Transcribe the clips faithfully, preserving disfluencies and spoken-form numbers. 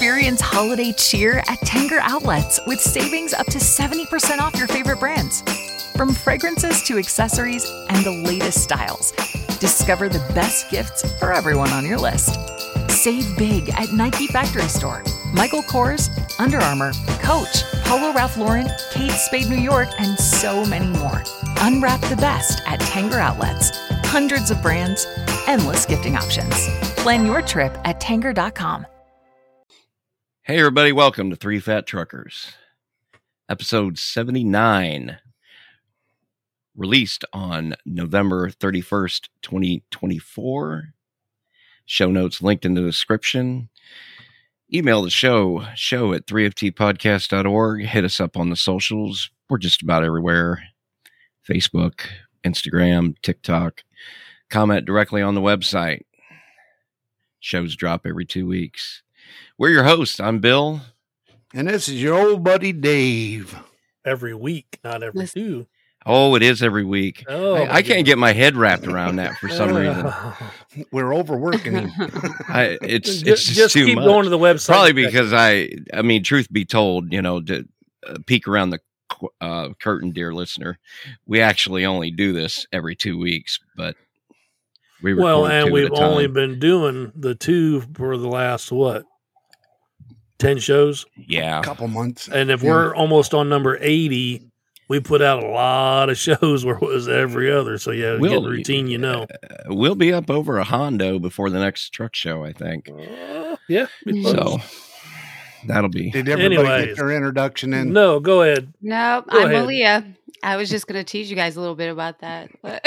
Experience holiday cheer at Tanger Outlets with savings up to seventy percent off your favorite brands. From fragrances to accessories and the latest styles, discover the best gifts for everyone on your list. Save big at Nike Factory Store, Michael Kors, Under Armour, Coach, Polo Ralph Lauren, Kate Spade New York, and so many more. Unwrap the best at Tanger Outlets. Hundreds of brands, endless gifting options. Plan your trip at tanger dot com. Hey everybody, welcome to Three Fat Truckers, episode seventy-nine, released on November thirty-first, twenty twenty-four. Show notes linked in the description. Email the show, show at three f t podcast dot org. Hit us up on the socials. We're just about everywhere. Facebook, Instagram, TikTok. Comment directly on the website. Shows drop every two weeks. We're your hosts. I'm Bill. And this is your old buddy Dave. Every week, not every two. Oh, it is every week. Oh, I, I can't get my head wrapped around that for some reason. We're overworking him. I, it's just, it's just, just too keep much. going to the website. Probably because I, I mean, truth be told, you know, to uh, peek around the uh, curtain, dear listener, we actually only do this every two weeks, but we record well, and two we've at a time. only been doing the two for the last what, ten shows? Yeah, A couple months. And if Yeah. we're almost on number eighty, we put out a lot of shows where it was every other. So yeah, We'll- get the routine, you know. uh, we'll be up over a Hondo before the next truck show, I think. Uh, yeah. So that'll be. Did everybody Anyways. get their introduction in? No, go ahead. Nope, Go I'm ahead. Malia. I was just going to tease you guys a little bit about that. But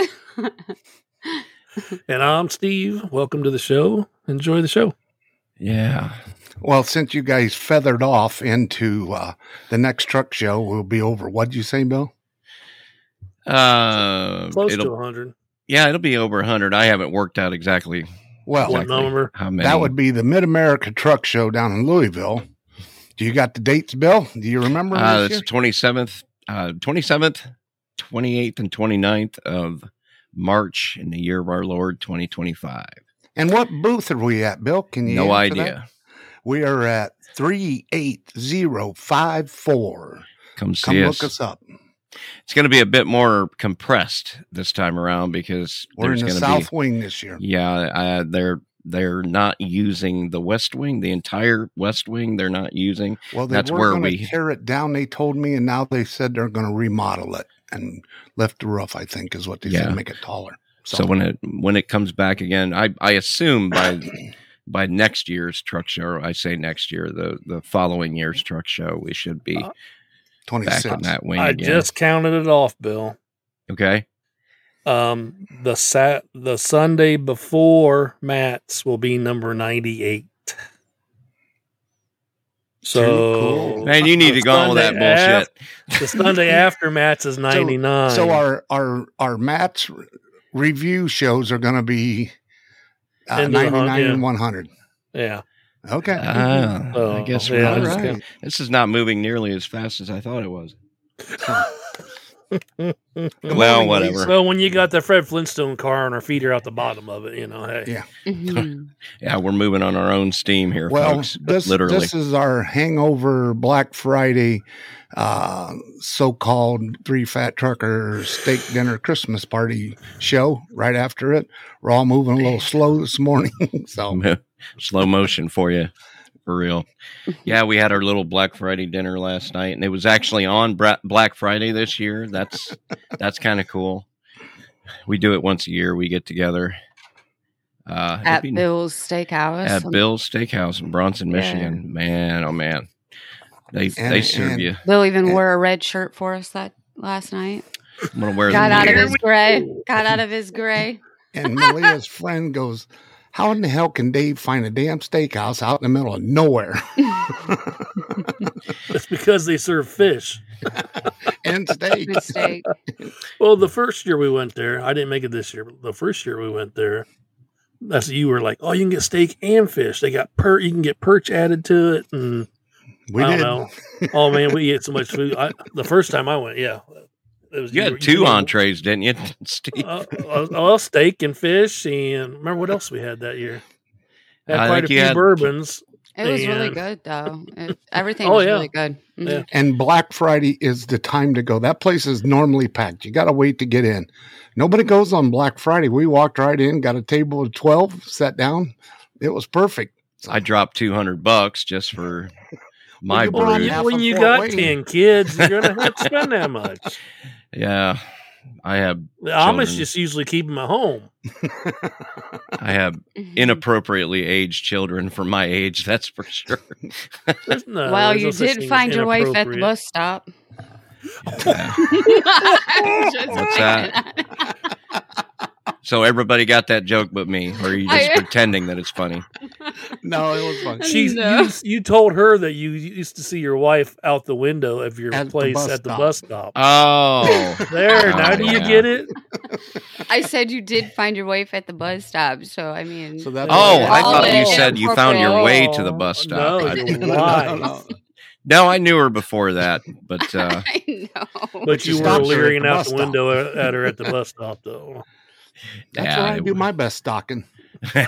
And I'm Steve. Welcome to the show. Enjoy the show. Yeah. Well, since you guys feathered off into uh, the next truck show, will be over. What'd you say, Bill? Uh, Close it'll, to one hundred. Yeah, it'll be over one hundred. I haven't worked out exactly, Well, What exactly number? how many. that would be the Mid-America Truck Show down in Louisville. Do you got the dates, Bill? Do you remember Uh, this it's twenty-seventh, uh, twenty-seventh, twenty-eighth, and twenty-ninth of March in the year of our Lord, twenty twenty-five. And what booth are we at, Bill? Can you No answer that? idea. We are at three eight zero five four. Come see Come us. look us up. It's going to be a bit more compressed this time around because We're there's in the going South to Wing this year. be. Yeah, uh, they're they're not using the West Wing, the entire West Wing. They're not using. Well, they That's were where going to we- tear it down, they told me, and now they said they're going to remodel it and lift the roof, I think is what they Yeah. said, make it taller. So when it when it comes back again, I I assume by by next year's truck show, I say next year, the the following year's truck show, we should be Uh, back in twenty-six. that wing I again. just counted it off, Bill. Okay. Um, the sat the Sunday before Matt's will be number ninety-eight. So, Cool. Man, you need to go on with that Sunday bullshit. af- the Sunday after Matt's is ninety-nine. So our our our Matt's re- review shows are going to be uh, Into the hun- ninety-nine yeah. and one hundred. yeah. Okay. Ah, I Oh, guess yeah, we're All I not- just right. This is not moving nearly as fast as I thought it was. Good Well, morning, whatever. Lisa. So when you got the Fred Flintstone car and our feet are out the bottom of it, you know, hey. Yeah. Mhm. Yeah, we're moving on our own steam here, Well, folks. this Literally. this is our hangover Black Friday, uh, so-called Three Fat Trucker Steak Dinner Christmas Party show. Right after it, we're all moving a little slow this morning. So Slow motion for you, for real. Yeah, we had our little Black Friday dinner last night, and it was actually on Bra- Black Friday this year. That's that's kind of cool. We do it once a year. We get together uh, At it'd be- Bill's Steakhouse. at Bill's Steakhouse in Bronson, Yeah. Michigan. Man, oh man, they And- they serve and- you. Bill even and- wore a red shirt for us that last night. I'm gonna wear Got the out of mirror. his gray. Got out of his gray. and Malia's friend goes, "How in the hell can Dave find a damn steakhouse out in the middle of nowhere It's because they serve fish. and steak?" Mistake. Well, the first year we went there, I didn't make it this year, but the first year we went there, that's you were like, oh, you can get steak and fish. They got per, you can get perch added to it, and We I did. don't know. Oh man, we ate so much food. I, the first time I went, yeah, it was You were- had two were- entrees, didn't you, Steve? Uh, uh, well, steak and fish, and remember what else we had that year? Had I quite think a you few had- bourbons. It was really And- good, though. It, everything Oh, was yeah. really good. Mhm. Yeah. And Black Friday is the time to go. That place is normally packed. You got to wait to get in. Nobody goes on Black Friday. We walked right in, got a table of twelve, sat down. It was perfect. I dropped two hundred bucks just for my you Well, brought when you, brood. half when of you Fort got Wayne. ten kids, you're gonna have to spend that much. Yeah, I have The Amish Children. just usually keep them at home. I have Mhm. inappropriately aged children for my age. That's for sure. There's no, Well, there's you no such did thing as find your wife at the inappropriate. bus stop. Yeah. Just What's saying. So everybody got that joke but me, or are you just I- pretending that it's funny? No, it was fun. She's No. you, you told her that you used to see your wife out the window of your At the place bus at the stop. bus stop. Oh, There, Oh, now do you yeah. get it? I said you did find your wife at the bus stop, so I mean, So that's oh! what- I All thought you in said you found your way to the Oh, bus stop. no, I- you're No, no, lying. no. no, I knew her before that, but uh, I know. But she you were stops her at leering the out bus the stop. window at at her at the bus stop, though. That's yeah, where I it do was- my best stalking. so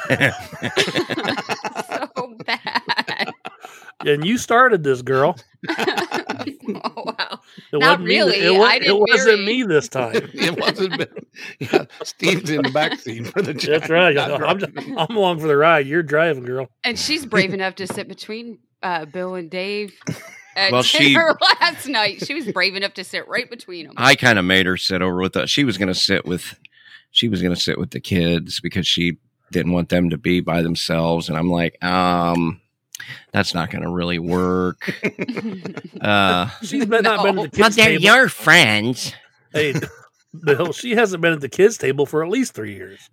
bad. And you started this, girl. Oh, wow. It Not wasn't me. really. It, wa- I it didn't wasn't marry- me this time. It wasn't. been- Yeah, Steve's in the back seat for the. That's right. not I'm, driving. I'm along for the ride. You're driving, girl. And she's brave enough to sit between uh, Bill and Dave at Well, she- dinner last night. She was brave enough to sit right between them. I kind of made her sit over with us. She was going to sit with, she was going to sit with the kids because she didn't want them to be by themselves. And I'm like, um, that's not going to really work. Uh, She's been, not been at the well, kids' they're table. your friends. Hey, Bill, she hasn't been at the kids' table for at least three years.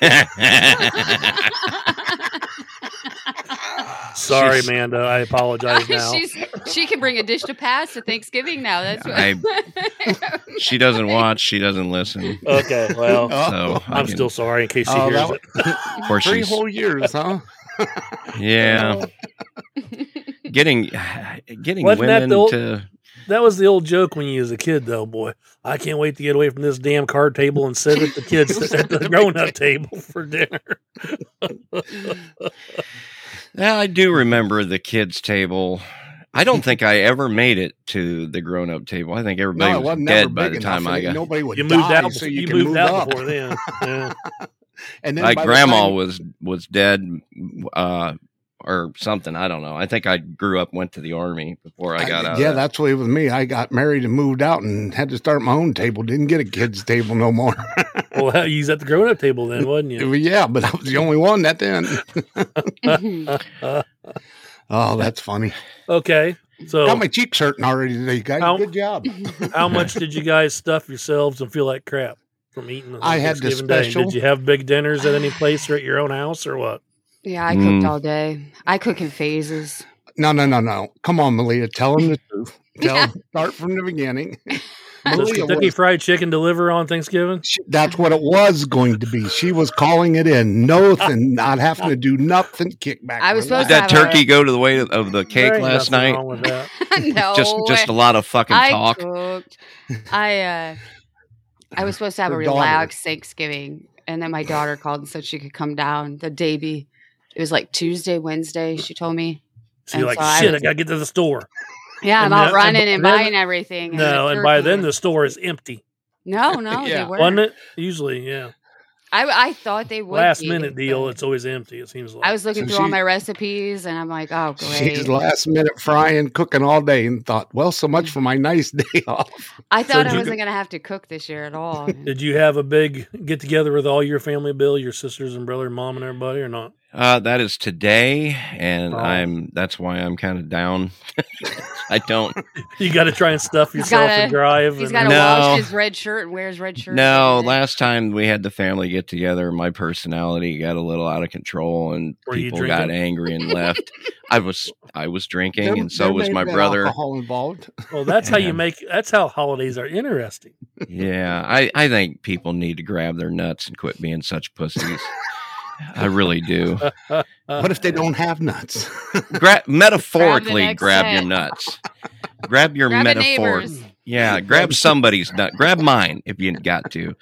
Sorry, She's- Amanda. I apologize now. She's she can bring a dish to pass to Thanksgiving now. That's what I- She doesn't watch. She doesn't listen. Okay, well, So I I'm can- still sorry in case she Oh, hears that it. of course, Three she's whole years, huh? yeah, getting getting Wasn't that women the old- to That was the old joke when you was a kid, though, boy. I can't wait to get away from this damn card table and sit at the kids at the grown-up table for dinner. Yeah, I do remember the kids' table. I don't think I ever made it to the grown-up table. I think everybody No, it was wasn't never dead by big the time enough, I and got. Nobody would You moved die, out. so you you, can moved move out up. before then. Yeah. And then My by the grandma time- was was dead, uh, or something. I don't know. I think I grew up, went to the army before I got I- out. Yeah, of that. that's the way with me. I got married and moved out and had to start my own table. Didn't get a kids' table no more. Well, you was at the grown-up table then, wasn't you? Yeah, but I was the only one that then. Oh, that's funny. Okay, so Got my cheeks hurting already today, guys. How- Good job. how much did you guys stuff yourselves and feel like crap from eating? on I had the Thanksgiving Day? special- Did you have big dinners at any place or at your own house or what? Yeah, I cooked Mm. all day. I cook in phases. No, no, no, no. Come on, Malia. Tell them the truth. Tell Yeah. Start from the beginning. Does Malia Kentucky was- Fried Chicken deliver on Thanksgiving? she- that's what it was going to be. She was calling it in. Nothing, not having to do nothing. Kickback. I was supposed Did to that have a- turkey go to the way of the There cake ain't last nothing night? wrong with that. no, Just just a lot of fucking I talk. cooked. I uh, I was supposed to have Her a daughter. relaxed Thanksgiving, and then my daughter called and said she could come down the day be. It was like Tuesday, Wednesday. She told me. So you're And like, so I shit, I, was- gotta get to the store. Yeah, And I'm out that- running and and then- buying everything. No, the and by turkey then was- the store is empty, no, no, Yeah. they weren't. wasn't it? Usually, yeah. I I thought they would. Last be, minute deal, but it's always empty. It seems like. I was looking So through all she- my recipes, and I'm like, oh great. She's last minute frying, cooking all day, and thought, well, so much for my nice day off. I thought did I you- wasn't gonna have to cook this year at all. Did you have a big get together with all your family, Bill, your sisters and brother, and mom, and everybody, or not? Uh, that is today, and Oh. I'm. That's why I'm kind of down. I don't. You got to try and stuff He's yourself gotta- and drive. He's and- got to No. wash his red shirt and wears red shirt. No, every day. last time we had the family get together, my personality got a little out of control, and Were you people got drinking? angry and left. I was. I was drinking, There- and so there was may my have been brother. Alcohol involved. Well, that's how you Yeah. make. That's how holidays are interesting. Yeah, I, I think people need to grab their nuts and quit being such pussies. I really do. What if they don't have nuts? Gra- metaphorically, next grab set. your nuts. Grab your Grab a metaphor. neighbor's. Yeah, grab somebody's nut. Grab mine if you got to.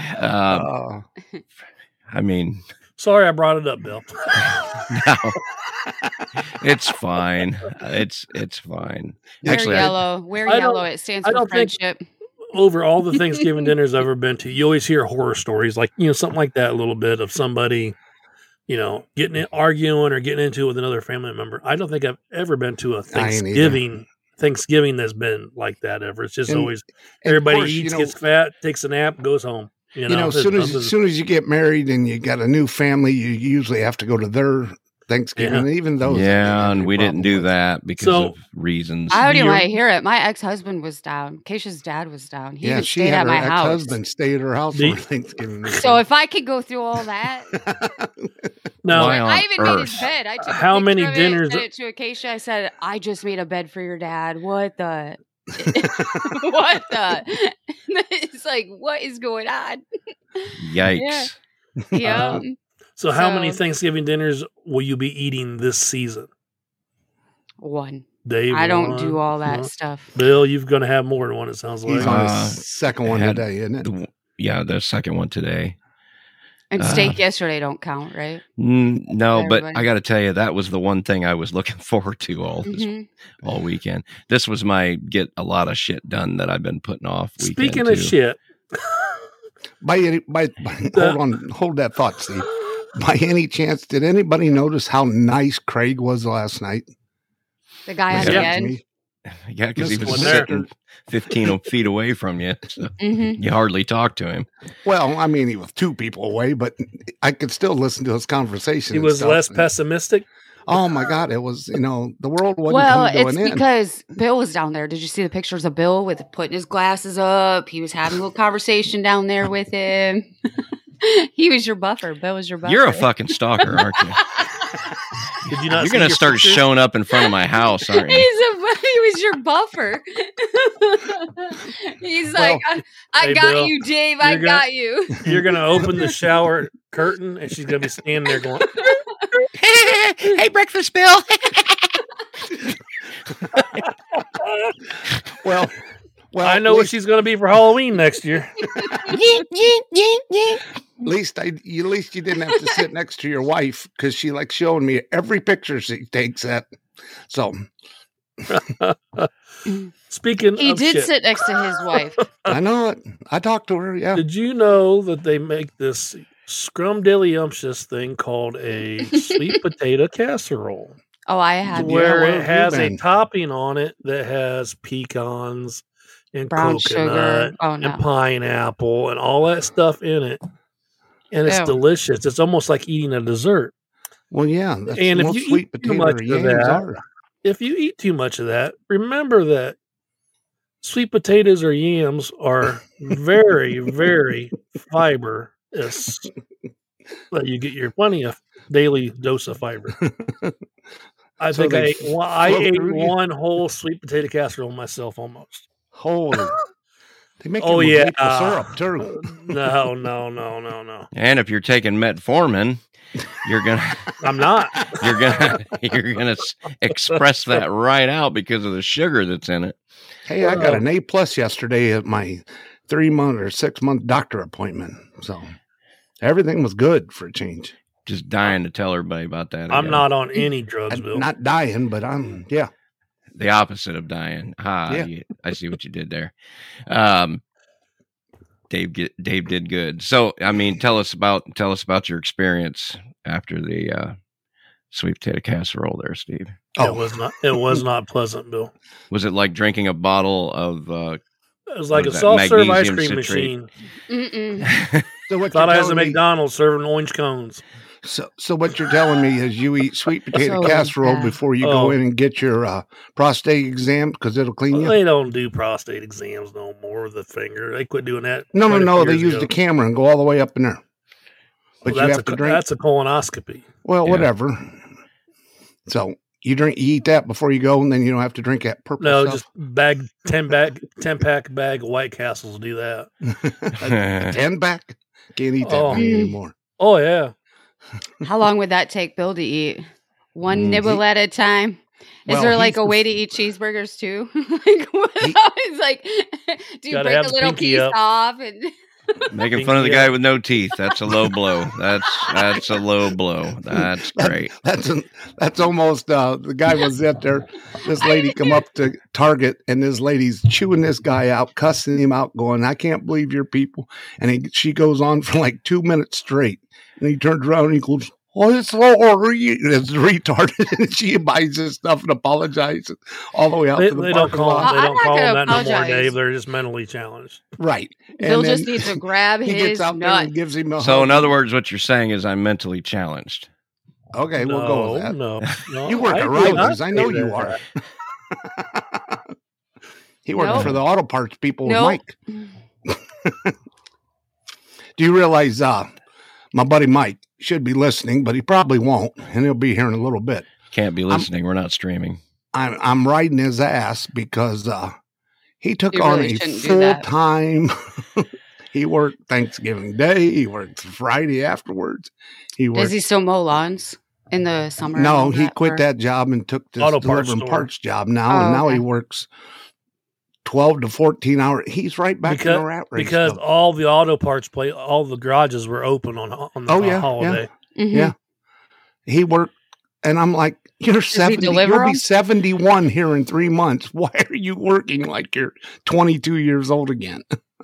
Um, Uh, I mean, Sorry, I brought it up, Bill. no. It's fine. It's it's fine. Wear Actually, I, yellow. Wear I don't- yellow. It stands I for don't think- friendship. Over all the Thanksgiving dinners I've ever been to, you always hear horror stories, like you know something like that, a little bit of somebody, you know, getting in, arguing or getting into it with another family member. I don't think I've ever been to a I ain't Thanksgiving Thanksgiving that's been like that ever. It's just And- always And of everybody course, eats, you know, gets fat, takes a nap, goes home. You know, you know, as There's soon as, nothing- as soon as you get married and you got a new family, you usually have to go to their Thanksgiving. Yeah. And even those, I didn't yeah, have and any we didn't problem do with. that because So- of reasons. I don't even You're- want to hear it. My ex-husband was down. Keisha's dad was down. He Yeah, even she stayed had at her my house. ex-husband stay at her house The- for Thanksgiving. this So year. if I could go through all that, now, Why on I even made his earth? bed. I took a How picture many of it, dinners- sent it to Acacia. I said, "I just made a bed for your dad." What the? What the? It's like, what is going on? Yikes. Yeah. Uh, so how many So- Thanksgiving dinners will you be eating this season? One. Dave, I don't one, do all that no. stuff. Bill, you're going to have more than one. It sounds like. He's on Uh, his second one had today, isn't it? The- yeah, the second one today. And Uh, steak yesterday don't count, right? Mm, no, but Everybody. I got to tell you, that was the one thing I was looking forward to all this, Mhm. all weekend. This was my get a lot of shit done that I've been putting off. Weekend Speaking of too. shit, By any, by, by hold on, hold that thought, Steve. By any chance, did anybody notice how nice Craig was last night? The guy Was at Yeah. the that to end. me? yeah, because he This was one there. sitting fifteen feet away from you, so hmm you hardly talked to him. Well, I mean, he was two people away, but I could still listen to his conversation. he and was stuff. less And- pessimistic. Oh my God! It was, you know, the world wasn't Well, coming to it's an end. because Bill was down there. Did you see the pictures of Bill with putting his glasses up? He was having a little conversation down there with him. He was your buffer. Bill was your buffer. You're a fucking stalker, aren't you? Did you not? You're see gonna your start pictures? showing up in front of my house, aren't He's you? a, he was your buffer. He's like, I, I Hey, got Bill, you, Dave. I you're gonna- got you. You're gonna open the shower curtain, and she's gonna be standing there going, Hey, breakfast, Bill. Well, well, "I know at what least, she's gonna be for Halloween next year." at least I, at least you didn't have to sit next to your wife because she likes showing me every picture she takes at. So Speaking He of did shit, sit next to his wife. I know it. I talked to her. Yeah. did you know that they make this scrumdiddlyumptious thing called a sweet potato casserole, Oh, I had Yeah, where where it have you has a been? topping on it that has pecans and brown coconut sugar. Oh no. and pineapple and all that stuff in it, and it's Ew. delicious. It's almost like eating a dessert. Well, yeah. That's And if most you eat sweet too potato much or of yams that, are. If you eat too much of that, remember that sweet potatoes or yams are very, very fibrous. That you get your plenty of daily dose of fiber. I So think I they ate, one, I flow ate through you? one whole sweet potato casserole myself almost. Holy. They make Oh, it with yeah. maple syrup too. No, no, no, no, no. And if you're taking metformin, you're gonna I'm not. you're gonna you're gonna s- express that right out because of the sugar that's in it. Hey, I got an A plus yesterday at my three month or six month doctor appointment. So everything was good for a change. Just dying to tell everybody about that. I'm again. not on any drugs, I'm Bill. not dying, but I'm yeah. The opposite of dying. Ah, Yeah. you- I see what you did there. Um, Dave, get, Dave did good. So, I mean, tell us about tell us about your experience after the uh, sweet potato casserole, there, Steve. Oh, It was not. It was not pleasant, Bill. Was it like drinking a bottle of? Uh, It was like What a is that, soft serve ice magnesium cream citrate? machine. Mm-mm. so what Thought you're I was at telling me- McDonald's serving orange cones. So, so what you're telling me is you eat sweet potato So casserole bad. before you Oh. go in and get your uh, prostate exam because it'll clean Well, you. they don't do prostate exams no more with the finger. They quit doing that. No, no, quite a no. few They years use ago. the camera and go all the way up in there. But Well, you that's have a, to drink. That's a colonoscopy. Well, Yeah. whatever. So you drink, you eat that before you go, and then you don't have to drink that purple No, stuff. just bag ten bag ten pack bag of White Castles do that. A ten pack. Can't eat that Oh. many anymore. Oh yeah. How long would that take Bill to eat? One Mm, nibble he- at a time? Is Well, there like he's a way the- to eat cheeseburgers too? Like, what? He- It's like, do you Gotta break have a the little pinky piece up. off? And Making fun of the guy with no teeth. That's a low blow. That's that's a low blow. That's great. That, that's a, that's almost uh, the guy was up there. This lady come up to Target, and this lady's chewing this guy out, cussing him out, going, "I can't believe your people." And he, she goes on for like two minutes straight, and he turns around and he goes, "Oh, it's Lori." It's retarded, and she buys his stuff and apologizes all the way out They, to the they don't parking call lot. them, they I'm don't not call gonna them that no more, apologize. Dave. They're just mentally challenged. Right. Bill And just then needs to grab he his gets out there and nut. gives him a So, hug. in other words, what you're saying is I'm mentally challenged. Okay, no, we'll go with that. No, no. You work I at do not Riley's. I know say you that. are. He worked Nope. for the auto parts people with Nope. Mike. Do you realize uh, my buddy Mike should be listening, but he probably won't, and he'll be here in a little bit. Can't be listening. We're not streaming. I'm I'm riding his ass because uh, he took You on really a shouldn't do full that. time. He worked Thanksgiving Day. He worked Friday afterwards. He worked. Does he still mow lawns in the summer? and No, all he that, quit or- that job and took this Auto parts delivering store. parts job now, Oh, and now okay. he works twelve to fourteen hours. He's right back Because, in the rat race. because though. all the auto parts play, all the garages were open on on the Oh, yeah, holiday. Mhm. Yeah. he worked, and I'm like, you're he seventy. deliver You'll be 'em? seventy-one here in three months. Why are you working like you're twenty-two years old again?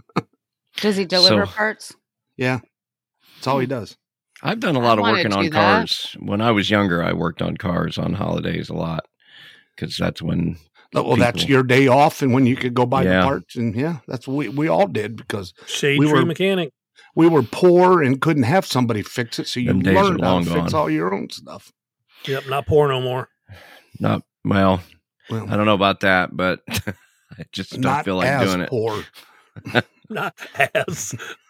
Does he deliver So- parts? Yeah, that's all he does. I've done a I lot of wanna working do on that. cars. When I was younger, I worked on cars on holidays a lot because that's when. Well, that's people- your day off, and when you could go buy Yeah. the parts, and yeah, that's what we we all did because Shade We tree were- mechanic. we were poor and couldn't have somebody fix it, so you Them days are learned how long to fix gone. all your own stuff. Yep, not poor no more. Not well. Well, I don't know about that, but I just don't not feel like as doing it. poor. Not as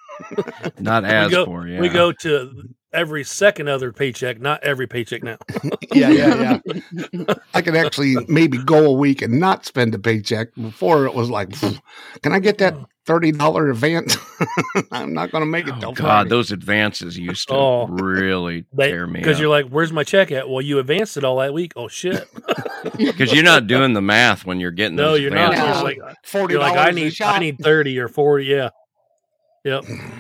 Not as go- poor. Yeah. we go to every second other paycheck, not every paycheck now. Yeah, yeah, yeah. I could actually maybe go a week and not spend a paycheck. Before it was like, "Phew, can I get that thirty dollar advance? I'm not going to make it Oh, till God, Friday." those advances used to Oh. really tear me Because up. you're like, where's my check at? Well, you advanced it all that week. Oh shit! Because you're not doing the math when you're getting No, those you're not. advances. You're No. like, forty you're dollars like, I a need, shot. I need thirty or forty. Yeah, yep.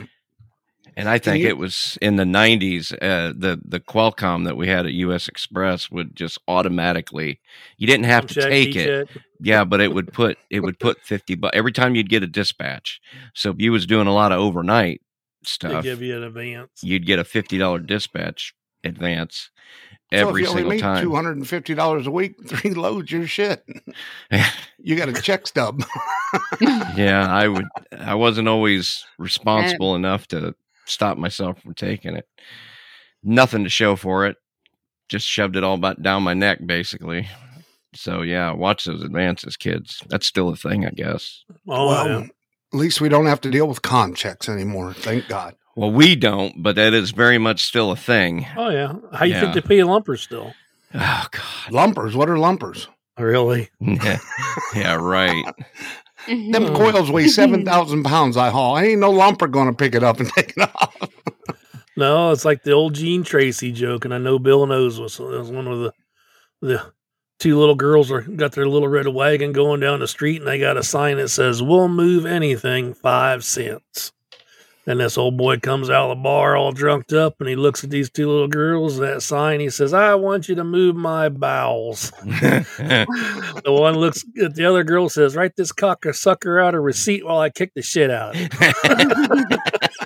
And I think you- it was in the nineties, uh, the the Qualcomm that we had at U S Express would just automatically. You didn't have to Check, take it, E-check. yeah, but it would put it would put fifty bucks every time you'd get a dispatch. So if you was doing a lot of overnight They stuff, give you an advance. you'd get a fifty dollar dispatch advance So every if you only single make time. two hundred and fifty dollars a week, three loads your shit. You got a check stub. Yeah, I would. I wasn't always responsible enough to stop myself from taking it. Nothing to show for it. Just shoved it all about down my neck, basically. So yeah, watch those advances, kids. That's still a thing, I guess. Oh, well, yeah. at least we don't have to deal with con checks anymore. Thank God. Well, we don't, but that is very much still a thing. Oh yeah. How you Yeah. think they pay lumpers still? Oh God. Lumpers. What are lumpers? Really? Yeah, right. Them Hmm. coils weigh seven thousand pounds I haul. I ain't no lumper going to pick it up and take it off. No, it's like the old Gene Tracy joke, and I know Bill knows was, was one of the the two little girls are got their little red wagon going down the street, and they got a sign that says, "We'll move anything five cents." And this old boy comes out of the bar all drunked up, and he looks at these two little girls. That sign, he says, "I want you to move my bowels." The one looks at the other girl, says, "Write this cocker sucker out a receipt while I kick the shit out of him."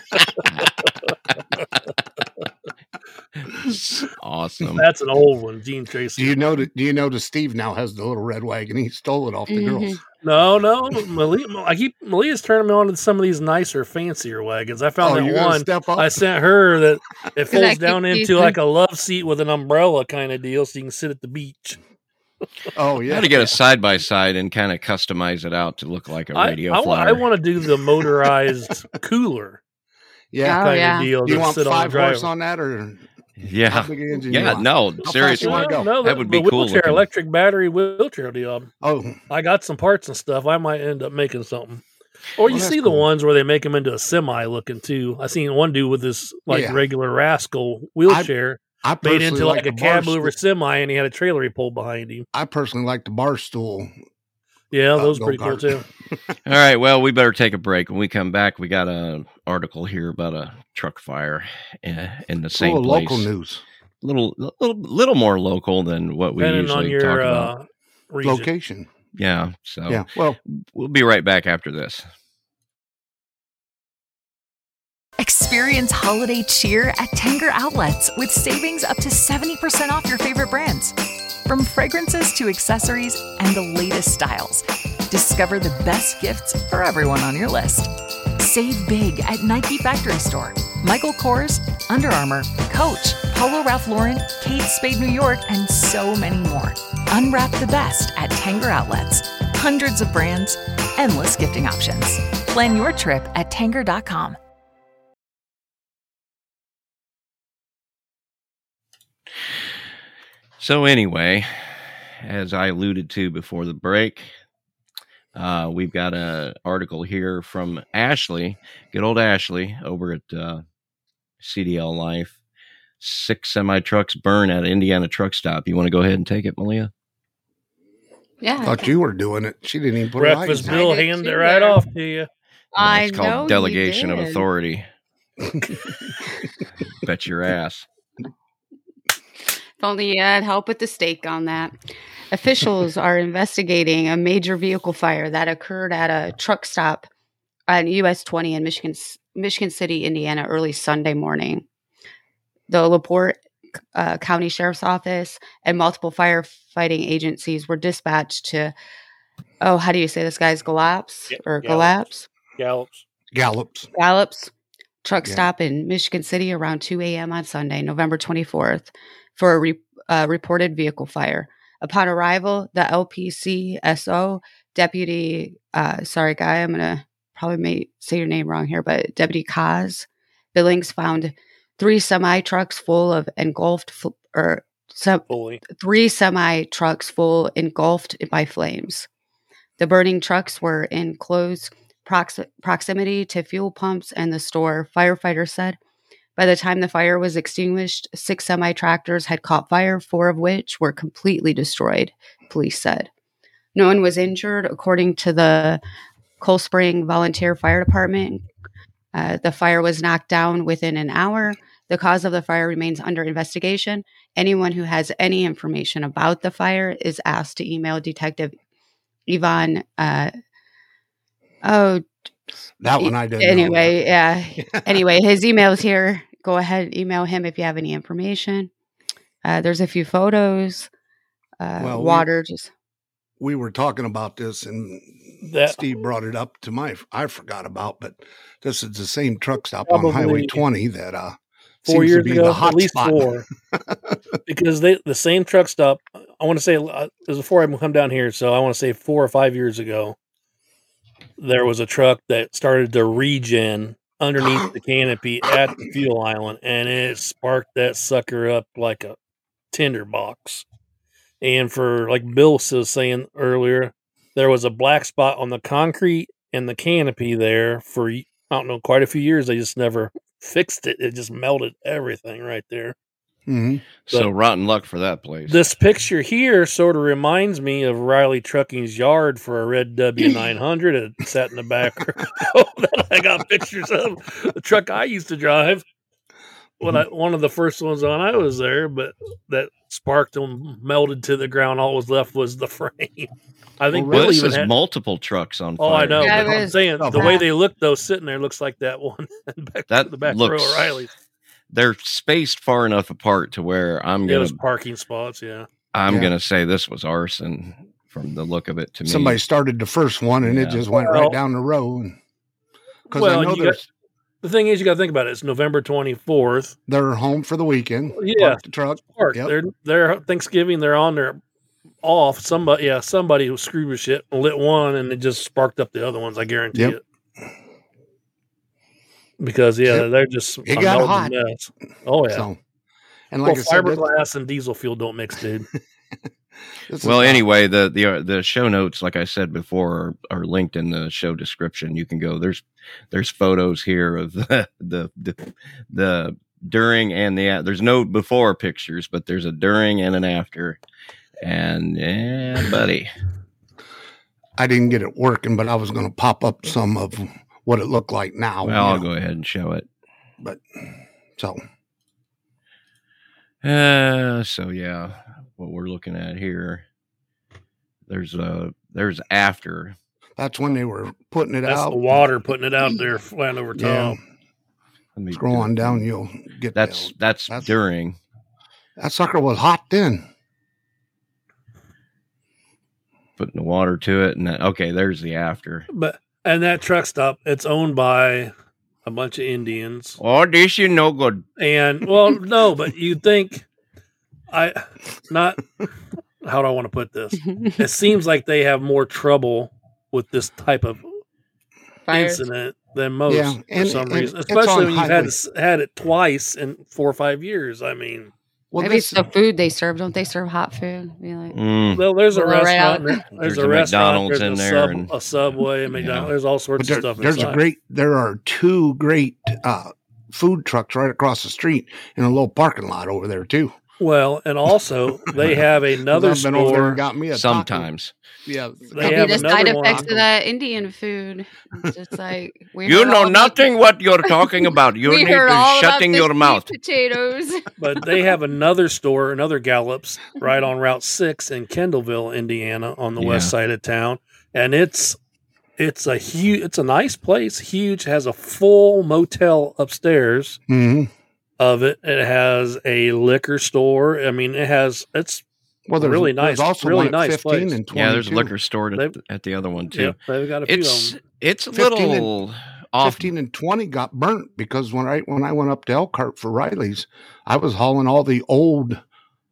Awesome. That's an old one, Gene Tracy. Do you know that? Do you know that Steve now has the little red wagon? He stole it off the Mhm. girls. No, no, Malia, I keep Malia's turning me on to some of these nicer, fancier wagons. I found Oh, you that gotta one. step up. I sent her that it I folds keep down into teasing. like a love seat with an umbrella kind of deal, so you can sit at the beach. oh You yeah. got to get a side by side and kind of customize it out to look like a I, radio I, wa- flyer. I want to do the motorized cooler yeah. Oh, kind yeah. of deal. Do you that want sit on the five horse driver. on that, or how yeah, big an engine? you yeah. want? No, fast seriously. you wanna go? No, That the- would be the cool wheelchair, looking. electric battery wheelchair deal. Oh, I got some parts and stuff. I might end up making something. Or Well, you that's see the cool. ones where they make them into a semi looking too. I seen one dude with this like Yeah. regular rascal wheelchair I made personally into like, the a cab bar mover stool- semi, and he had a trailer he pulled behind him. I personally like the bar stool Yeah, uh, those are pretty cool go-kart. too. All right. Well, we better take a break. When we come back, we got an article here about a truck fire in, in the It's a same little place. local news. Little, little, little more local than what we Depending on usually your talk about. uh, region. Location. Yeah. So Yeah. Well, we'll be right back after this. Experience holiday cheer at Tanger Outlets with savings up to seventy percent off your favorite brands. From fragrances to accessories and the latest styles, discover the best gifts for everyone on your list. Save big at Nike Factory Store, Michael Kors, Under Armour, Coach, Polo Ralph Lauren, Kate Spade New York, and so many more. Unwrap the best at Tanger Outlets. Hundreds of brands, endless gifting options. Plan your trip at tanger dot com. So anyway, as I alluded to before the break, uh, we've got an article here from Ashley, good old Ashley, over at uh, C D L Life. Six semi-trucks burn at Indiana truck stop. You want to go ahead and take it, Malia? Yeah. I thought you were doing it. She didn't even put Breakfast her eyes Bill I did handed it too right there. off to you. I it's know called you delegation of did. authority. Bet your ass. If only you had help with the stake on that. Officials are investigating a major vehicle fire that occurred at a truck stop on U S twenty in Michigan, Michigan City, Indiana, early Sunday morning. The LaPorte uh, County Sheriff's Office and multiple firefighting agencies were dispatched to, oh, how do you say this, guys? Gallops Yeah, or Gallops. Gallops? Gallops. Gallops. Gallops truck Yeah. stop in Michigan City around two a.m. on Sunday, November twenty-fourth, for a re- uh, reported vehicle fire. Upon arrival, the L P C S O deputy, uh, sorry, guy, I'm going to probably may say your name wrong here, but Deputy Kaz Billings found three semi trucks full of engulfed, fl- or some, Fully. three semi trucks full engulfed by flames. The burning trucks were in close prox- proximity to fuel pumps and the store, firefighters said. By the time the fire was extinguished, six semi-tractors had caught fire, four of which were completely destroyed, police said. No one was injured, according to the Cold Spring Volunteer Fire Department. Uh, the fire was knocked down within an hour. The cause of the fire remains under investigation. Anyone who has any information about the fire is asked to email Detective Yvonne. Uh, oh, That one I didn't anyway, yeah. Anyway, his email's here. Go ahead and email him if you have any information. Uh, there's a few photos. Uh, Well, we- water, just We were talking about this and That- Steve brought it up to my, I forgot about, but this is the same truck stop on Probably Highway twenty that uh, Four seems years to be ago, the hot at least spot. four. Because they the same truck stop, I want to say, uh, it was before I come down here, so I want to say four or five years ago, there was a truck that started to regen underneath the canopy at the fuel island, and it sparked that sucker up like a tinderbox. And for, like Bill was saying earlier, there was a black spot on the concrete and the canopy there for, I don't know, quite a few years. They just never fixed it. It just melted everything right there. hmm So But- rotten luck for that place. This picture here sort of reminds me of Riley Trucking's yard for a red W nine hundred. It sat in the back row that I got pictures of. The truck I used to drive. When I, one of the first ones on, I was there, but that sparked and melted to the ground. All was left was the frame. I think well, Bill this even is had. multiple trucks on fire. Oh, I know. Yeah, but it I'm was- saying Oh, the way wow. they look, though, sitting there looks like that one back That the back looks- row of Riley's. They're spaced far enough apart to where I'm It gonna was parking spots. Yeah. I'm Yeah. gonna say this was arson from the look of it to me. Somebody started the first one and Yeah. it just went Well- right down the road. Because Well, I know you got- there's, The thing is, you got to think about it. It's November twenty-fourth. they're home for the weekend. Yeah. Park the truck. Park. Yep. They're they're Thanksgiving. They're on their off. Somebody, yeah, somebody who screwed with shit and lit one, and it just sparked up the other ones. I guarantee Yep. it. Because yeah, Yep. they're just It a got melting hot. mess. Oh yeah. So, and like well, I said, this- fiberglass and diesel fuel don't mix, dude. this is Well, not- anyway, the the uh, the show notes, like I said before, are, are linked in the show description. You can go. There's there's photos here of the the the, the during and the a- there's no before pictures, but there's a during and an after. And yeah, buddy, I didn't get it working, but I was going to pop up some of what it looked like now. Well, I'll you know. go ahead and show it. But so, Uh, so yeah, what we're looking at here, there's a there's after. that's when they were putting it That's out. the water putting it out there, flying over Yeah. top. Let me Scroll do on it. down, you'll get That's that. that's, That's- during. That sucker was hot then. Putting the water to it, and then, okay, there's the after. But and that truck stop, it's owned by a bunch of Indians. Oh, this you no good. And well, no, but you think I not how do I want to put this? It seems like they have more trouble with this type of Fires. incident than most Yeah, for and- some and reason, it's especially on when you've had highway. this- had it twice in four or five years. I mean, Well, Maybe this, it's the food they serve. Don't they serve hot food? Be like, Mm. well, there's a Blow right restaurant, out. there- there's, There's a a restaurant, McDonald's there's in a, there sub, and- a Subway, a McDonald's. There's all sorts but there, of stuff there's inside. a great. There are two great uh, food trucks right across the street in a little parking lot over there too. Well, and also they have another I've been over there store. and got me a taco. Sometimes. Yeah, They could have be the another side one. effects of that Indian food. It's just like we You heard know all about nothing what you're talking about. You we need heard to all about shutting the your sweet mouth. Potatoes. But they have another store, another Gallops, right on Route Six in Kendallville, Indiana, on the west Yeah. side of town, and it's it's a huge, it's a nice place, huge, has a full motel upstairs hmm of it. It has a liquor store. I mean, it has it's Well, there's Really there's nice- also really one at nice fifteen place. and twenty. Yeah, there's a liquor store at, They- at the other one too. yeah, they've got a few It's of them. it's a fifteen and- little off. Fifteen and twenty got burnt because when I when I went up to Elkhart for Riley's, I was hauling all the old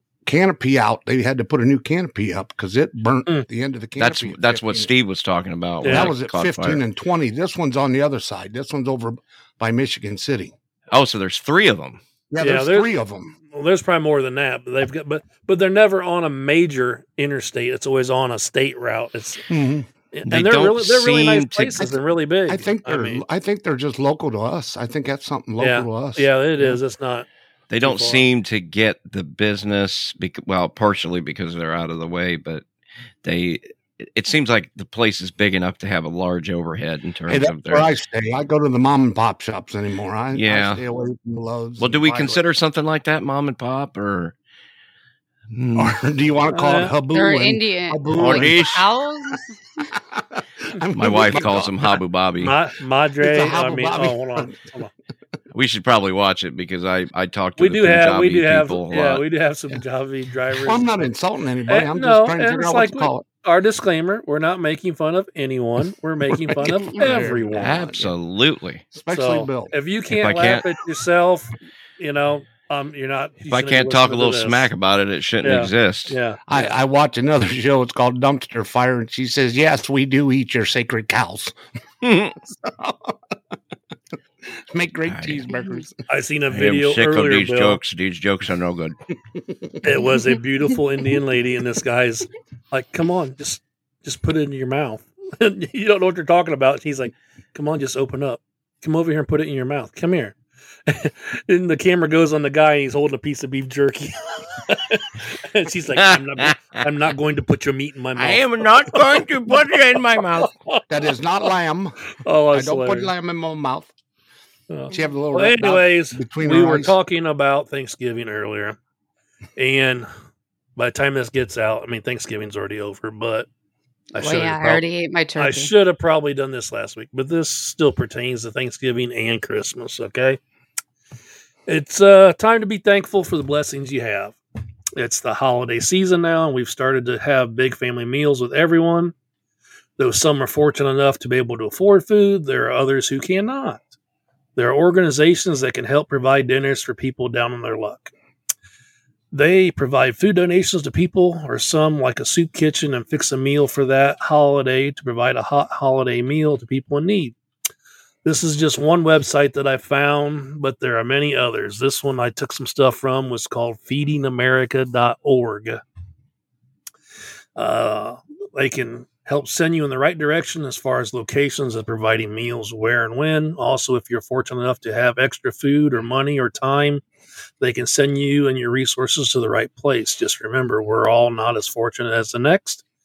canopy out. They had to put a new canopy up because it burnt Mm. at the end of the That's canopy. at that's what fifteen. Steve was talking about. when Yeah. That it was at caught fifteen fire. and twenty. This one's on the other side. This one's over by Michigan City. Oh, so there's three of them. Yeah, Yeah, there's there's- three of them. Well, there's probably more than that, but they've got but but they're never on a major interstate. It's always on a state route. It's and They they're don't really they're really nice seem to- places and really big. I think they're. I, mean, think they're just local to us. I think that's something local yeah, to us. yeah, it is. It's not. They don't far. seem to get the business, bec- well, partially because they're out of the way, but they. It seems like the place is big enough to have a large overhead in terms Hey, that's of their. where I stay. I go to the mom and pop shops anymore. I, Yeah. I stay away from the Loves. Well, do and we Pilot. consider something like that mom and pop, or? Hmm. Or do you want to call Uh, it Habu? They're and- Indian. Habu Or and- these. Cows? My wife calls him Habu Bobby. Ma- Madre. It's a I Habu mean, Bobby. oh, hold on. Hold on. We should probably watch it because I I talked to We the do have we Punjabi do have people a yeah lot. we do have some Javi drivers. Well, I'm not insulting anybody. Eh, I'm no, just trying to and figure it's out like what to call it. Our disclaimer: we're not making fun of anyone. We're making fun of making fun of everyone. Absolutely. Especially So, Bill. if you can't I laugh can't- at yourself, you know, um, you're not. you If I shouldn't can't be talk a listening little to this. smack about it, it shouldn't Yeah. exist. Yeah, I, I watch another show. It's called Dumpster Fire, and she says, "Yes, we do eat your sacred cows. Make great I- cheeseburgers." I seen a I am video sick of earlier. these Bill. jokes. These jokes are no good. It was a beautiful Indian lady, and this guy's like, "Come on, just just put it in your mouth." You don't know what you're talking about. He's like, "Come on, just open up. Come over here and put it in your mouth. Come here." And the camera goes on the guy, and he's holding a piece of beef jerky. And she's like, I'm not, I'm not going to put your meat in my mouth. I am not going to put it in my mouth. That is not lamb. Oh, I that's don't put hilarious. lamb in my mouth. Oh. She have a little. Well, red dot anyways, between we her were eyes. talking about Thanksgiving earlier, and by the time this gets out, I mean Thanksgiving's already over. But I Well, should yeah, have I already ate my turkey. I should have probably done this last week, but this still pertains to Thanksgiving and Christmas. Okay, it's uh, time to be thankful for the blessings you have. It's the holiday season now, and we've started to have big family meals with everyone. Though some are fortunate enough to be able to afford food, there are others who cannot. There are organizations that can help provide dinners for people down on their luck. They provide food donations to people, or some like a soup kitchen, and fix a meal for that holiday to provide a hot holiday meal to people in need. This is just one website that I found, but there are many others. This one I took some stuff from was called feeding america dot org. Uh, they can help send you in the right direction as far as locations of providing meals where and when. Also, if you're fortunate enough to have extra food or money or time, they can send you and your resources to the right place. Just remember, we're all not as fortunate as the next,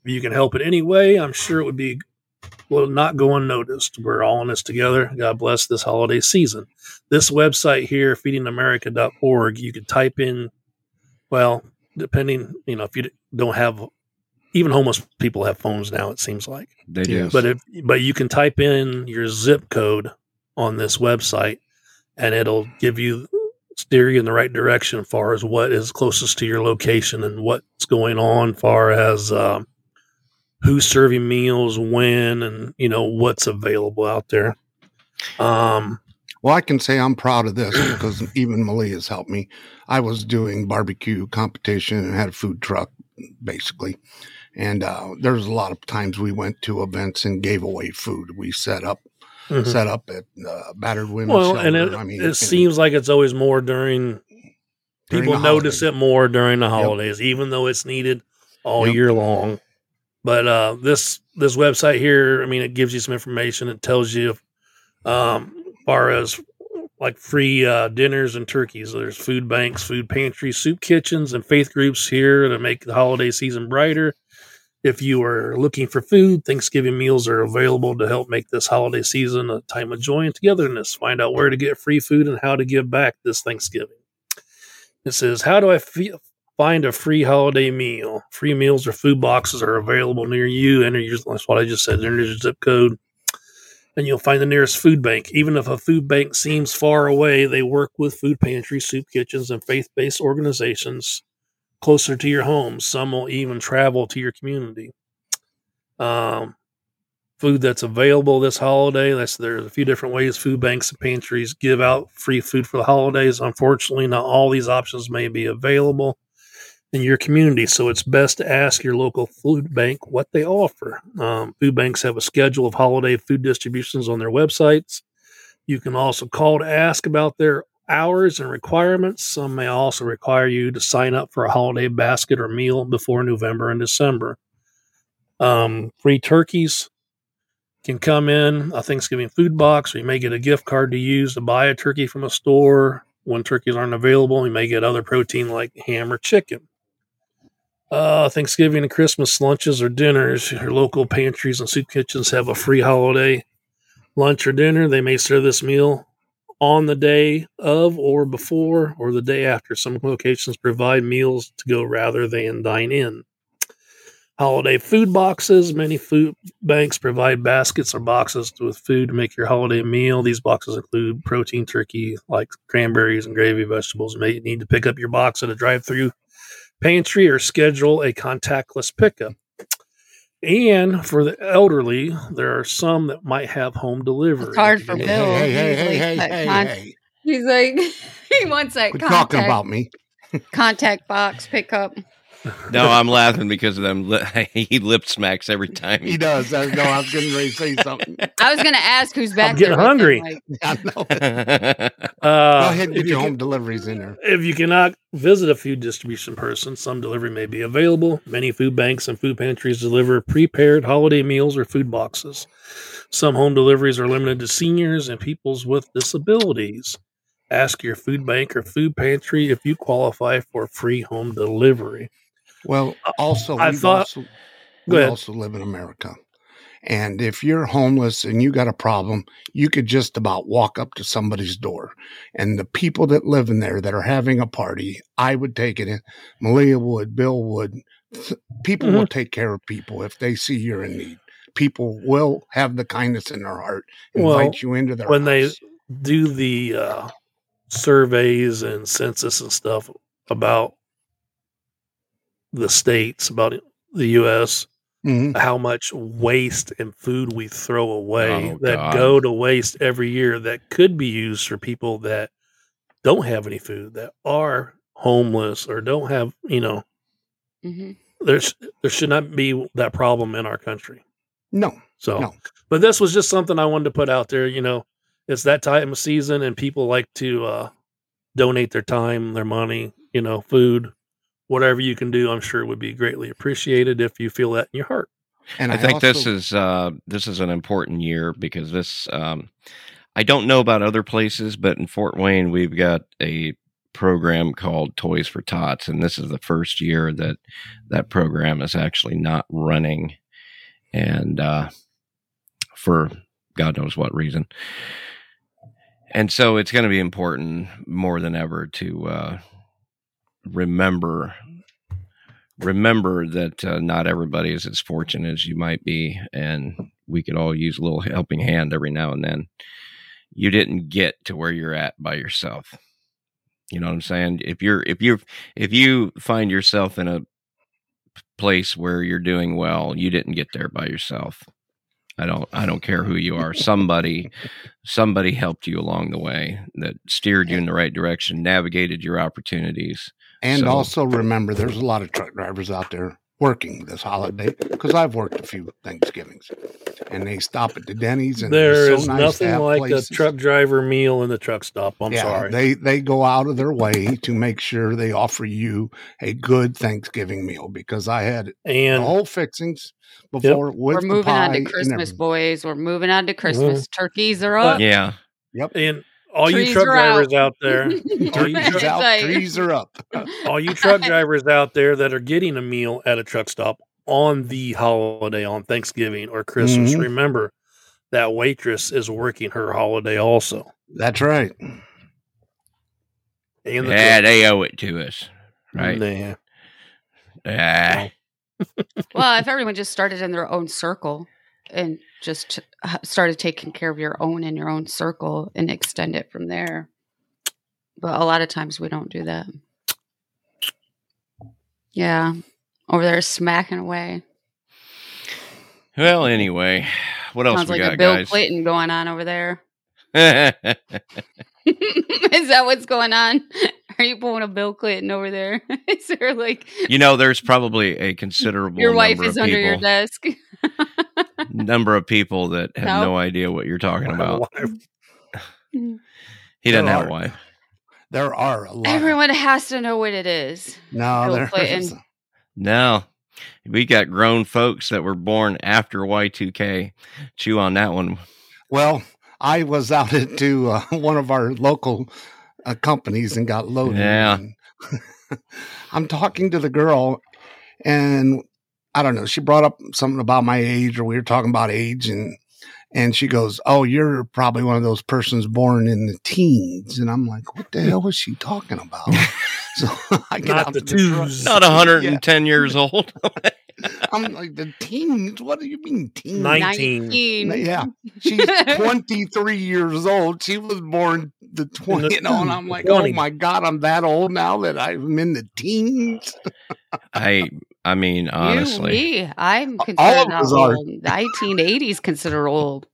If you can help in any way, I'm sure it would be will not go unnoticed. We're all in this together. God bless this holiday season. This website here, feeding america dot org, you could type in, well, depending, you know, if you don't have, even homeless people have phones now, it seems like. They do. But if, but you can type in your zip code on this website and it'll give you, steer you in the right direction as far as what is closest to your location and what's going on as far as, um, who's serving meals, when, and, you know, what's available out there. Um, well, I can say I'm proud of this because even Malia's helped me. I was doing barbecue competition and had a food truck, basically. And uh, there was a lot of times we went to events and gave away food. We set up mm-hmm. set up at uh, Battered Women's Well, Shelter. and it, I mean, it seems like it's always more during, during people notice it more during the holidays, yep. even though it's needed all yep. year long. But uh, this this website here, I mean, it gives you some information. It tells you, um, as far as like free uh, dinners and turkeys. There's food banks, food pantries, soup kitchens, and faith groups here to make the holiday season brighter. If you are looking for food, Thanksgiving meals are available to help make this holiday season a time of joy and togetherness. Find out where to get free food and how to give back this Thanksgiving. It says, how do I feel? Find a free holiday meal. Free meals or food boxes are available near you. Enter your, that's what I just said, enter your zip code, and you'll find the nearest food bank. Even if a food bank seems far away, they work with food pantries, soup kitchens, and faith-based organizations closer to your home. Some will even travel to your community. Um, food that's available this holiday. That's there's a few different ways food banks and pantries give out free food for the holidays. Unfortunately, not all these options may be available in your community, so it's best to ask your local food bank what they offer. Um, food banks have a schedule of holiday food distributions on their websites. You can also call to ask about their hours and requirements. Some may also require you to sign up for a holiday basket or meal before November and December. Um, free turkeys can come in a Thanksgiving food box, or you may get a gift card to use to buy a turkey from a store. When turkeys aren't available, you may get other protein like ham or chicken. Uh, Thanksgiving and Christmas lunches or dinners. Your local pantries and soup kitchens have a free holiday lunch or dinner. They may serve this meal on the day of or before or the day after. Some locations provide meals to go rather than dine in. Holiday food boxes. Many food banks provide baskets or boxes with food to make your holiday meal. These boxes include protein turkey like cranberries and gravy vegetables. You may need to pick up your box at a drive-through pantry or schedule a contactless pickup. And for the elderly, there are some that might have home delivery. It's hard for Hey, Bill. hey, hey, He's hey, like, hey, that hey, con- hey. He's like, he wants that Quit contact, talking about me. contact box pickup. No, I'm laughing because of them. Li- he lip smacks every time. He does. I know. I was getting ready to say something. I was going to ask who's back I'm getting there with hungry. him, like, I know. Uh, Go ahead and if get you your can- home deliveries in there. If you cannot visit a food distribution person, some delivery may be available. Many food banks and food pantries deliver prepared holiday meals or food boxes. Some home deliveries are limited to seniors and peoples with disabilities. Ask your food bank or food pantry if you qualify for free home delivery. Well, also, I we thought- also, Go we ahead. also live in America. And if you're homeless and you got a problem, you could just about walk up to somebody's door. And the people that live in there that are having a party, I would take it in. Malia would, Bill would. Th- People Mm-hmm. will take care of people if they see you're in need. People will have the kindness in their heart, invite Well, you into their when they house. do the uh, surveys and census and stuff about the states, about the U S, Mhm. how much waste and food we throw away Oh, that God. go to waste every year that could be used for people that don't have any food, that are homeless or don't have, you know, mhm. there's there should not be that problem in our country. No, So, No. but this was just something I wanted to put out there. You know, it's that time of season, and people like to uh, donate their time, their money, you know, food, whatever you can do. I'm sure would be greatly appreciated if you feel that in your heart. and I think this also- is uh, this is an important year because this. Um, I don't know about other places, but in Fort Wayne, we've got a program called Toys for Tots, and this is the first year that that program is actually not running, and uh, for God knows what reason. And so it's going to be important more than ever to uh, remember remember that uh, not everybody is as fortunate as you might be, and we could all use a little helping hand every now and then. You didn't get to where you're at by yourself. You know what I'm saying? If you're if you if you find yourself in a place where you're doing well, you didn't get there by yourself. I don't I don't care who you are. Somebody somebody helped you along the way, that steered you in the right direction, navigated your opportunities. And So- also remember, there's a lot of truck drivers out there working this holiday, because I've worked a few Thanksgivings, and they stop at the Denny's, and There it's is so nice to nothing have like places. a truck driver meal in the truck stop. I'm yeah, sorry. They they go out of their way to make sure they offer you a good Thanksgiving meal, because I had the and whole fixings before with We're the moving on pie to and Christmas, everything. boys. We're moving on to Christmas. Turkeys are up. Yeah. and all you Trees truck are out. drivers out there, all you, Turkeys truck, out, Like- trees are up. all you truck drivers out there that are getting a meal at a truck stop on the holiday, on Thanksgiving or Christmas, Mhm. remember that waitress is working her holiday also. That's right. And the Yeah, cook. they owe it to us. Right? Nah. Ah. Well, if everyone just started in their own circle and just uh, started taking care of your own in your own circle and extend it from there. But a lot of times we don't do that. Yeah. Over there smacking away. Well, anyway, what else Sounds we like a got, Bill guys? Clinton going on over there. Is that what's going on? Are you pulling a Bill Clinton over there? Is there like You know, there's probably a considerable your wife number is of under your people, desk? number of people that have No. no idea what you're talking about. Mm. He doesn't There have a are. wife. There are a lot. Everyone has to know what it is. no, Bill there Clinton. is. No. We got grown folks that were born after Y two K. Chew on that one. Well, I was out at to uh, one of our local uh, companies and got loaded. Yeah. and I'm talking to the girl, and I don't know. She brought up something about my age, or we were talking about age, and and she goes, "Oh, you're probably one of those persons born in the teens." And I'm like, "What the hell was she talking about?" So I get Not out the to the truck. twos. Not one hundred ten years old. I'm like, the teens? What do you mean teens? Nineteen. Yeah, she's twenty-three years old. She was born the twenty, you know, and I'm like, twenty. oh my God, I'm that old now that I'm in the teens. I I mean, honestly. You, me, I'm All considered of not us are. old. nineteen eighties considered old.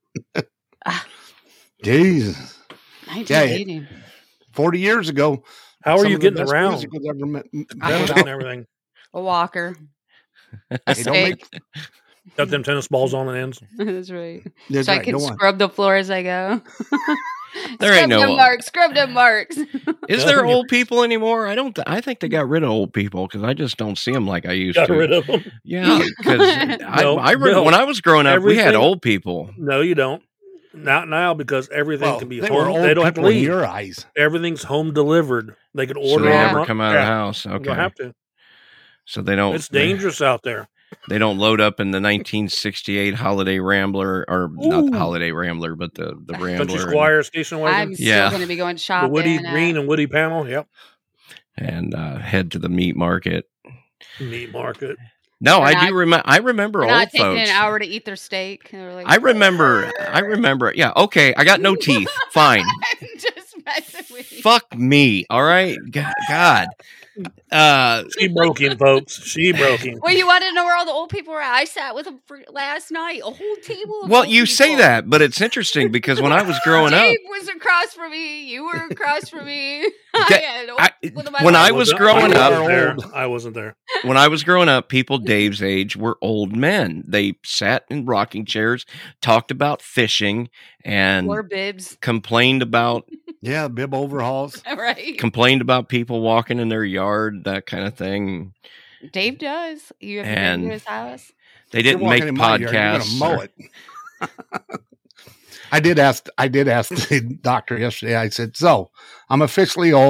Jesus. nineteen eighty. forty years ago. How are some you of the getting best around? music was ever met- Traveling put and out. everything. A walker. A Hey, don't make, steak. Got them tennis balls on the ends. That's right. that's So I right, can don't want- scrub the floor as I go. There scrub ain't no- them marks. Scrub them marks. Is there old people anymore? I don't. Th- I think they got rid of old people because I just don't see them like I used Got to. rid of them. Yeah, because I, No, I re- no. when I was growing up, we had Everything- old people. No, you don't. Not now, because everything Well, can be they were home. old They don't have to people in leave. your eyes. Everything's home delivered. They can So order. they Yeah. never on- come out of Yeah, the house. You Okay, don't have to. so they don't. It's they- dangerous out there. They, don't load up in the nineteen sixty-eight Holiday Rambler, or not the Ooh. Holiday Rambler, but the the Country Rambler, and, Squire station I'm wagon. still Yeah. going to be going The shopping. Woody uh, Green and Woody Panel. Yep. and uh, head to the meat market. Meat market. No, We're I not- do remember. I remember We're old not taking folks. an hour to eat their steak. They're like, I remember. I remember. Yeah. Okay. I got no teeth. Fine. I'm just messing with you. Fuck me. All right. G- God. Uh, She broke him, folks. She broke him. Well, you wanted to know where all the old people were at? I sat with them for last night. A whole table of well, old you say people. that, but it's interesting because when I was growing up, Dave was across from me. You were across from me. I That- had old I- people to my when left. I was wasn't- growing I up- wasn't there. I wasn't there. when I was growing up, people Dave's age were old men. They sat in rocking chairs, talked about fishing, and Or bibs, complained about Yeah, bib overhauls. right? complained about people walking in their yard, that kind of thing. Dave does. You have been And- to his house. You're They didn't walking make in my yard, you're gonna podcasts. mow or- it. I did ask. I did ask the doctor yesterday. I said, "So I'm officially old.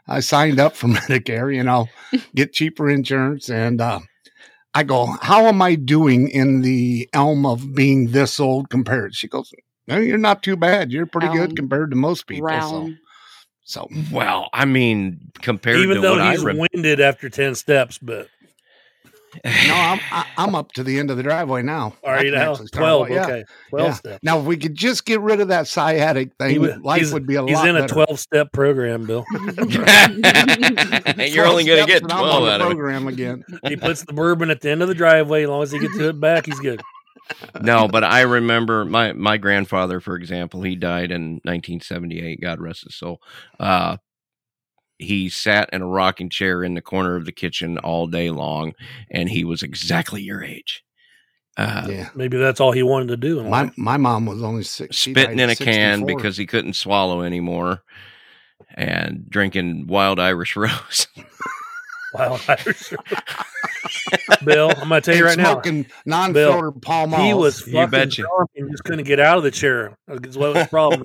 I signed up for Medicare, you know, get cheaper insurance. And uh, I go, how am I doing in the elm of being this old compared? She goes, no, you're not too bad. You're pretty Elm. good compared to most people. So, Realm. so Well, I mean, compared Even to though what he's I re- winded after ten steps, but no, I'm I, I'm up to the end of the driveway now. are I you can now? actually start twelve, wa- yeah, okay. twelve yeah. steps. Now, if we could just get rid of that sciatic He thing, wa- life he's- would be a He's lot in a better. twelve-step program, Bill. You're only going to steps get and I'm twelve on the out of it. program again. He puts the bourbon at the end of the driveway. As long as he gets to it back, he's good. No, but I remember my, my grandfather, for example, he died in nineteen seventy-eight, God rest his soul. Uh, he sat in a rocking chair in the corner of the kitchen all day long, and he was exactly your age. Uh, Yeah. Maybe that's all he wanted to do. in My life. my mom was only six. she spitting died in a at can sixty-four. because he couldn't swallow anymore, and drinking wild Irish Rose. Wow. Bill, I'm going to tell you right And now. smoking non-filtered Pall Mall. He was You fucking betcha. drunk and just couldn't get out of the chair. That's what was the problem.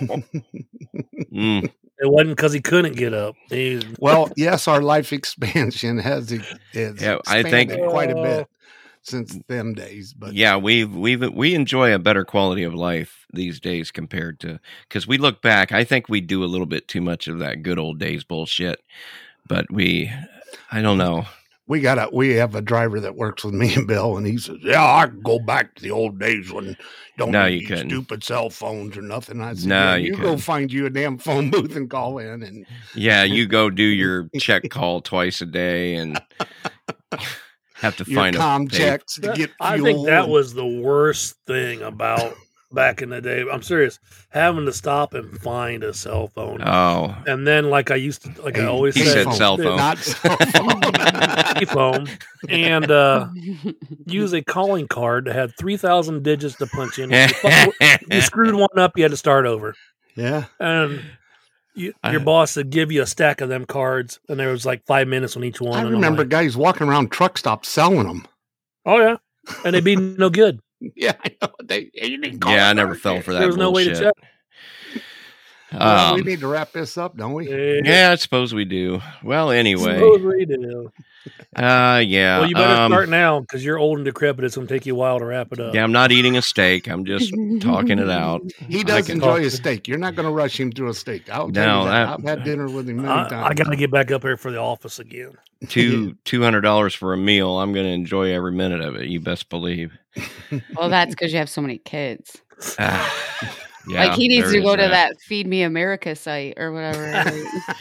Mm. It wasn't because he couldn't get up. He, Well, yes, our life expansion has, has Yeah, I think- expanded quite a bit since them days. But Yeah, we've we've we enjoy a better quality of life these days compared to because we look back. I think we do a little bit too much of that good old days bullshit, but we, I don't know. we got a we have a driver that works with me and Bill, and he says, "Yeah, I can go back to the old days when don't No, need you these couldn't. stupid cell phones or nothing." I said, No, yeah, you you go couldn't. find you a damn phone booth and call in, and Yeah, you go do your check call twice a day and have to your find com a pay- checks to That- get I fuel. think that and- was the worst thing about back in the day. I'm serious. Having to stop and find a cell phone. Oh, And then, like I used to, like I Hey, always he say, said cell phone. not cell phone. phone, and uh, use a calling card that had three thousand digits to punch in. If you, fu- you screwed one up, you had to start over. Yeah. And you, I- your boss would give you a stack of them cards, and there was like five minutes on each one. I and I'm remember like, guys walking around truck stops selling them. oh yeah, and they'd be no good. Yeah, I know. They, you didn't call yeah, I it never right fell there. for that There was no way to bullshit. check. Well, we Um, need to wrap this up, don't we? yeah, I suppose we do. Well, anyway, Suppose we do. uh, yeah. Well, you better um, start now because you're old and decrepit. It's going to take you a while to wrap it up. Yeah, I'm not eating a steak. I'm just talking it out. He does can- enjoy a steak. You're not going to rush him through a steak. I'll tell No, you that. that- I've had dinner with him many I, times. I got to get back up here for the office again. Two two hundred dollars for a meal. I'm going to enjoy every minute of it. You best believe. Well, that's because you have so many kids. Ah, yeah, like he needs there to is go to that Feed Me America site or whatever.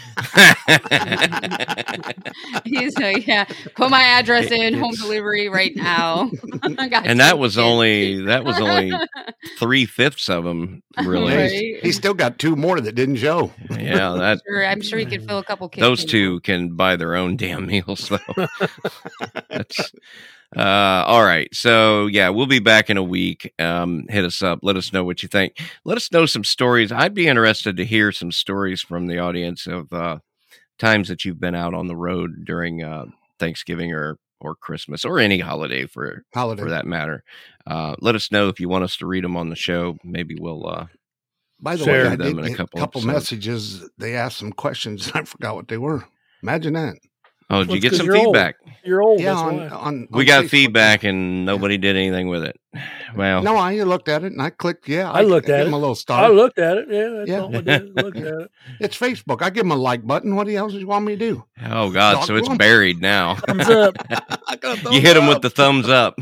He's like, yeah, put my address in, home It's- delivery right now. I got and two that was kids. only that was only three fifths of them. Really, Right. He's still got two more that didn't show. yeah. That Sure, I'm sure he could fill a couple kids. those two can buy their own damn meals though. That's, uh, all right. So yeah, we'll be back in a week. Um, hit us up. Let us know what you think. Let us know some stories. I'd be interested to hear some stories from the audience of uh, times that you've been out on the road during uh, Thanksgiving or or Christmas or any holiday for Holiday. for that matter. Uh, let us know if you want us to read them on the show. Maybe we'll. Uh, By the Share way, I them did in a get a couple couple, episodes. messages. They asked some questions. I forgot what they were. Imagine that. oh, did Well, you it's get 'cause some you're old. feedback? You're old. Yeah, that's on, why. on, We on got Facebook. feedback and nobody did anything with it. Well, No, I looked at it and I clicked. Yeah, I looked at give it. him a little I star. looked at it. Yeah, that's Yeah. all I did. Looked at it. It's Facebook. I give him a like button. What else do you want me to do? oh God, so it's Doggone. buried now. Thumbs up. I got a You thumbs hit him with up. the thumbs up.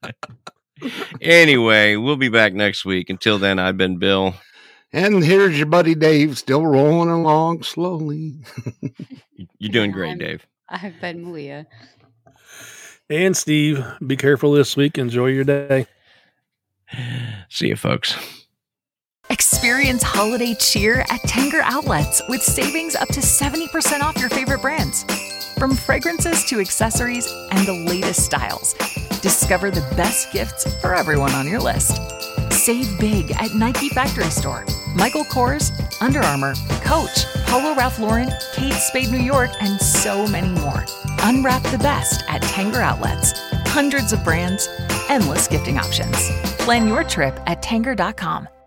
Anyway, we'll be back next week. Until then, I've been Bill. And here's your buddy Dave, still rolling along slowly. You're doing great, I'm- Dave. I've been Malia. And Steve, be careful this week. Enjoy your day. See you, folks. Experience holiday cheer at Tanger Outlets with savings up to seventy percent off your favorite brands. From fragrances to accessories and the latest styles, discover the best gifts for everyone on your list. Save big at Nike Factory Store, Michael Kors, Under Armour, Coach, Polo Ralph Lauren, Kate Spade New York, and so many more. Unwrap the best at Tanger Outlets. Hundreds of brands, endless gifting options. Plan your trip at tanger dot com.